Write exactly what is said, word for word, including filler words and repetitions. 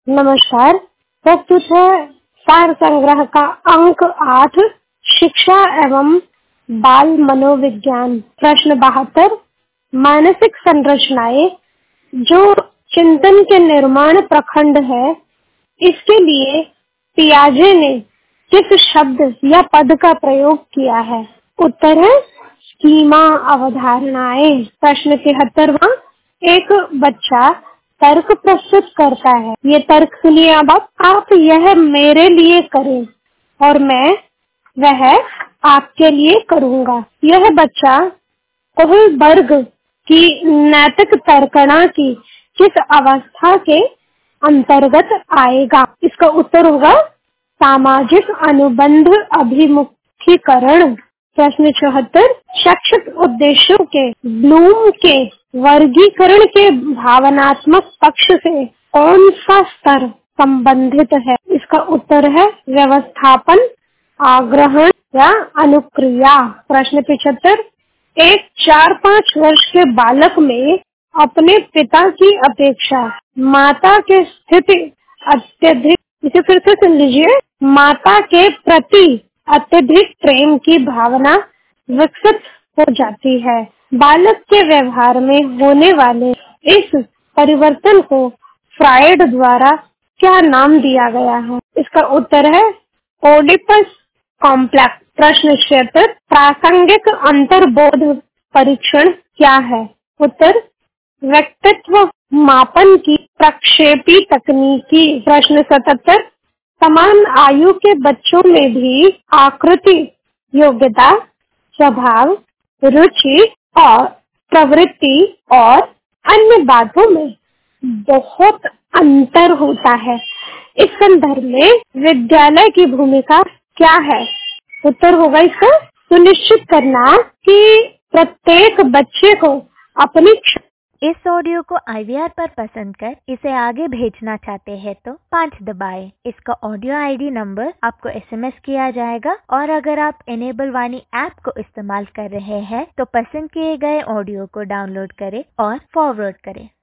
नमस्कार। प्रस्तुत है सार संग्रह का अंक आठ, शिक्षा एवं बाल मनोविज्ञान। प्रश्न बहत्तर, मानसिक संरचनाएं जो चिंतन के निर्माण प्रखंड है, इसके लिए पियाजे ने किस शब्द या पद का प्रयोग किया है? उत्तर है स्कीमा अवधारणाएं। प्रश्न तिहत्तरवां, एक बच्चा तर्क प्रस्तुत करता है। ये तर्क सुनिए अब आप, आप यह मेरे लिए करें और मैं वह आपके लिए करूंगा। यह बच्चा कोहलबर्ग की नैतिक तर्कणा की किस अवस्था के अंतर्गत आएगा? इसका उत्तर होगा सामाजिक अनुबंध अभिमुखीकरण। प्रश्न चौहत्तर, शैक्षिक उद्देश्यों के ब्लूम के वर्गीकरण के भावनात्मक पक्ष से कौन सा स्तर संबंधित है? इसका उत्तर है व्यवस्थापन, आग्रहण या अनुक्रिया। प्रश्न पचहत्तर, एक चार पाँच वर्ष के बालक में अपने पिता की अपेक्षा माता के स्थिति अत्यधिक, इसे फिर से सुन लीजिए, माता के प्रति अत्यधिक प्रेम की भावना विकसित हो जाती है। बालक के व्यवहार में होने वाले इस परिवर्तन को फ्रायड द्वारा क्या नाम दिया गया है? इसका उत्तर है ओडिपस कॉम्प्लेक्स। प्रश्न छिहत्तर, प्रासंगिक अंतर्बोध परीक्षण क्या है? उत्तर व्यक्तित्व मापन की प्रक्षेपी तकनीकी। प्रश्न सतहत्तर, समान आयु के बच्चों में भी आकृति, योग्यता, स्वभाव, रुचि और प्रवृत्ति और अन्य बातों में बहुत अंतर होता है। इस संदर्भ में विद्यालय की भूमिका क्या है? उत्तर होगा इसका सुनिश्चित करना कि प्रत्येक बच्चे को अपनी। इस ऑडियो को आई वी आर पर पसंद कर इसे आगे भेजना चाहते हैं तो पाँच दबाएं। इसका ऑडियो आई डी नंबर आपको एस एम एस किया जाएगा और अगर आप इनेबल वाणी ऐप को इस्तेमाल कर रहे हैं तो पसंद किए गए ऑडियो को डाउनलोड करें और फॉरवर्ड करें।